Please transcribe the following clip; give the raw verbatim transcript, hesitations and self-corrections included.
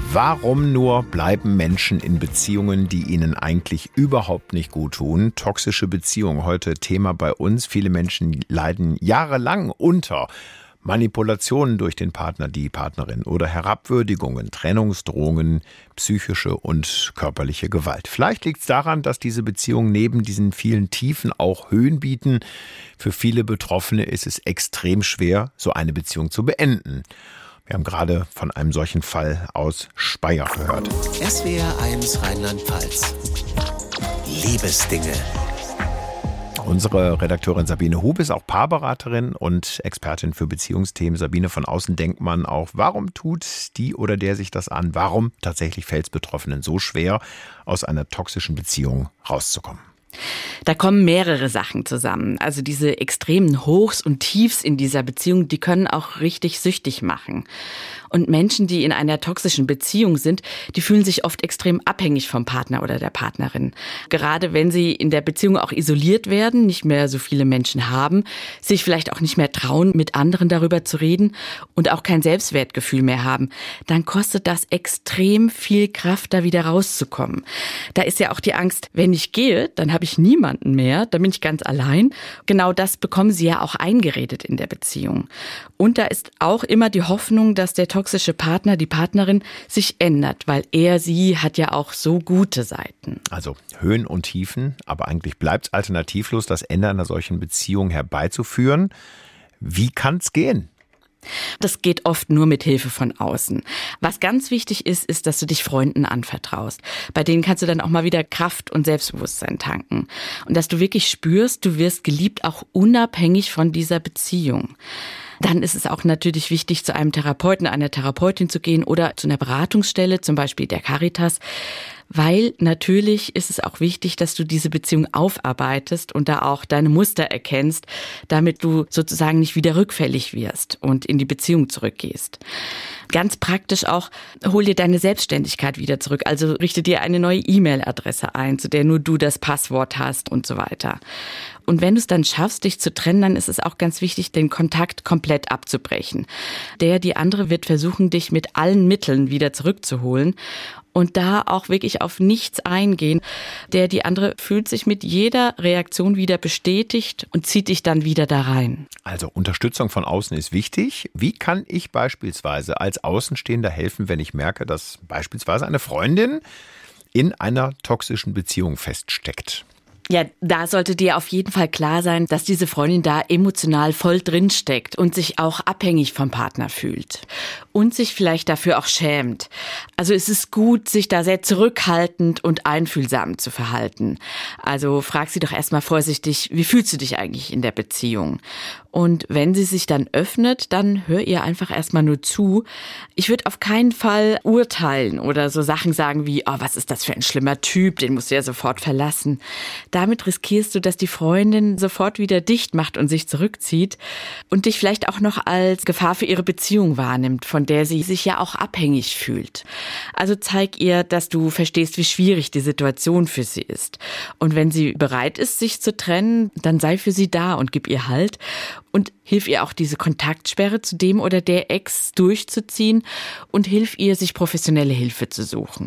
Warum nur bleiben Menschen in Beziehungen, die ihnen eigentlich überhaupt nicht gut tun? Toxische Beziehungen, heute Thema bei uns. Viele Menschen leiden jahrelang unter Manipulationen durch den Partner, die Partnerin oder Herabwürdigungen, Trennungsdrohungen, psychische und körperliche Gewalt. Vielleicht liegt es daran, dass diese Beziehungen neben diesen vielen Tiefen auch Höhen bieten. Für viele Betroffene ist es extrem schwer, so eine Beziehung zu beenden. Wir haben gerade von einem solchen Fall aus Speyer gehört. S W R eins Rheinland-Pfalz. Liebesdinge. Unsere Redakteurin Sabine Hub ist auch Paarberaterin und Expertin für Beziehungsthemen. Sabine, von außen denkt man auch, warum tut die oder der sich das an? Warum tatsächlich fällt es Betroffenen so schwer, aus einer toxischen Beziehung rauszukommen? Da kommen mehrere Sachen zusammen. Also diese extremen Hochs und Tiefs in dieser Beziehung, die können auch richtig süchtig machen. Und Menschen, die in einer toxischen Beziehung sind, die fühlen sich oft extrem abhängig vom Partner oder der Partnerin. Gerade wenn sie in der Beziehung auch isoliert werden, nicht mehr so viele Menschen haben, sich vielleicht auch nicht mehr trauen, mit anderen darüber zu reden und auch kein Selbstwertgefühl mehr haben, dann kostet das extrem viel Kraft, da wieder rauszukommen. Da ist ja auch die Angst, wenn ich gehe, dann habe ich niemanden mehr, dann bin ich ganz allein. Genau das bekommen sie ja auch eingeredet in der Beziehung. Und da ist auch immer die Hoffnung, dass der toxische Partner, die Partnerin, sich ändert, weil er, sie hat ja auch so gute Seiten. Also Höhen und Tiefen, aber eigentlich bleibt es alternativlos, das Ende einer solchen Beziehung herbeizuführen. Wie kann es gehen? Das geht oft nur mit Hilfe von außen. Was ganz wichtig ist, ist, dass du dich Freunden anvertraust. Bei denen kannst du dann auch mal wieder Kraft und Selbstbewusstsein tanken. Und dass du wirklich spürst, du wirst geliebt, auch unabhängig von dieser Beziehung. Dann ist es auch natürlich wichtig, zu einem Therapeuten, einer Therapeutin zu gehen oder zu einer Beratungsstelle, zum Beispiel der Caritas. Weil natürlich ist es auch wichtig, dass du diese Beziehung aufarbeitest und da auch deine Muster erkennst, damit du sozusagen nicht wieder rückfällig wirst und in die Beziehung zurückgehst. Ganz praktisch auch, hol dir deine Selbstständigkeit wieder zurück. Also richte dir eine neue E-Mail-Adresse ein, zu der nur du das Passwort hast und so weiter. Und wenn du es dann schaffst, dich zu trennen, dann ist es auch ganz wichtig, den Kontakt komplett abzubrechen. Der, die andere wird versuchen, dich mit allen Mitteln wieder zurückzuholen. Und da auch wirklich auf nichts eingehen. Der, die andere fühlt sich mit jeder Reaktion wieder bestätigt und zieht dich dann wieder da rein. Also Unterstützung von außen ist wichtig. Wie kann ich beispielsweise als Außenstehender helfen, wenn ich merke, dass beispielsweise eine Freundin in einer toxischen Beziehung feststeckt? Ja, da sollte dir auf jeden Fall klar sein, dass diese Freundin da emotional voll drin steckt und sich auch abhängig vom Partner fühlt und sich vielleicht dafür auch schämt. Also es ist gut, sich da sehr zurückhaltend und einfühlsam zu verhalten. Also frag sie doch erstmal vorsichtig, wie fühlst du dich eigentlich in der Beziehung? Und wenn sie sich dann öffnet, dann hör ihr einfach erstmal nur zu. Ich würde auf keinen Fall urteilen oder so Sachen sagen wie, oh, was ist das für ein schlimmer Typ, den musst du ja sofort verlassen. Damit riskierst du, dass die Freundin sofort wieder dicht macht und sich zurückzieht und dich vielleicht auch noch als Gefahr für ihre Beziehung wahrnimmt, von der sie sich ja auch abhängig fühlt. Also zeig ihr, dass du verstehst, wie schwierig die Situation für sie ist. Und wenn sie bereit ist, sich zu trennen, dann sei für sie da und gib ihr Halt. Und hilf ihr auch, diese Kontaktsperre zu dem oder der Ex durchzuziehen und hilf ihr, sich professionelle Hilfe zu suchen.